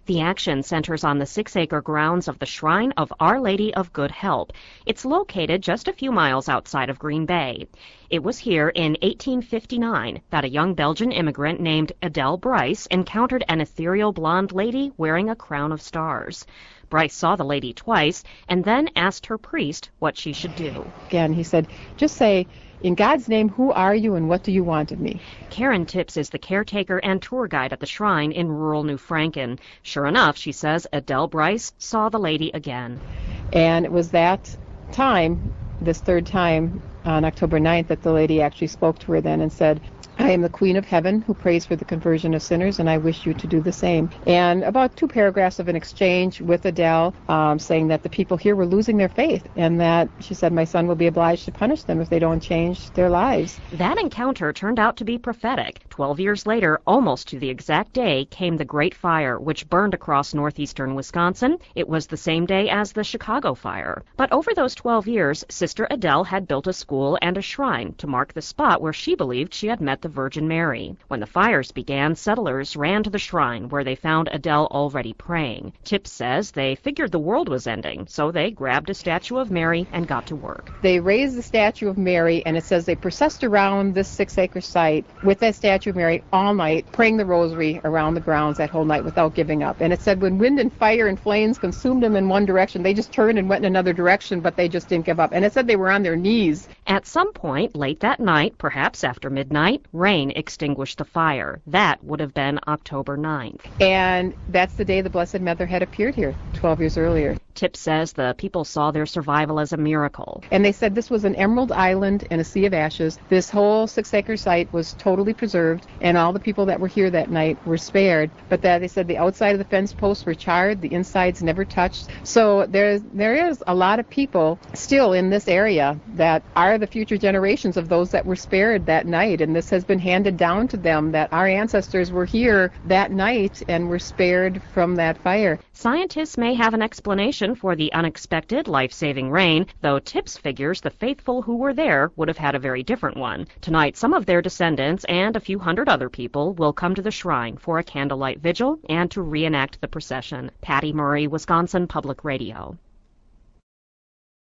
The action centers on the 6-acre grounds of the Shrine of Our Lady of Good Help. It's located just a few miles outside of Green Bay. It was here in 1859 that a young Belgian immigrant named Adele Bryce encountered an ethereal blonde lady wearing a crown of stars. Bryce saw the lady twice and then asked her priest what she should do. Again, he said, just say, "In God's name, who are you and what do you want of me?" Karen Tipps is the caretaker and tour guide at the shrine in rural New Franken. Sure enough, she says, Adele Bryce saw the lady again. And it was that time, this third time on October 9th, that the lady actually spoke to her then and said, "I am the Queen of Heaven who prays for the conversion of sinners, and I wish you to do the same." And about 2 paragraphs of an exchange with Adele, saying that the people here were losing their faith, and that she said, "My son will be obliged to punish them if they don't change their lives." That encounter turned out to be prophetic. 12 years later, almost to the exact day, came the Great Fire, which burned across northeastern Wisconsin. It was the same day as the Chicago Fire. But over those 12 years, Sister Adele had built a school and a shrine to mark the spot where she believed she had met the Virgin Mary. When the fires began, settlers ran to the shrine where they found Adele already praying. Tipps says they figured the world was ending, so they grabbed a statue of Mary and got to work. They raised the statue of Mary, and it says they processed around this 6-acre site with that statue of Mary all night, praying the rosary around the grounds that whole night without giving up. And it said when wind and fire and flames consumed them in one direction, they just turned and went in another direction, but they just didn't give up. And it said they were on their knees. At some point late that night, perhaps after midnight, rain extinguished the fire. That would have been October 9th. And that's the day the Blessed Mother had appeared here 12 years earlier. Tipps says the people saw their survival as a miracle. And they said this was an emerald island in a sea of ashes. This whole 6-acre site was totally preserved, and all the people that were here that night were spared. But that they said the outside of the fence posts were charred, the insides never touched. So there is a lot of people still in this area that are the future generations of those that were spared that night. And this has been handed down to them that our ancestors were here that night and were spared from that fire. Scientists may have an explanation for the unexpected life-saving rain, though Tipps figures the faithful who were there would have had a very different one. Tonight, some of their descendants and a few hundred other people will come to the shrine for a candlelight vigil and to reenact the procession. Patty Murray, Wisconsin Public Radio.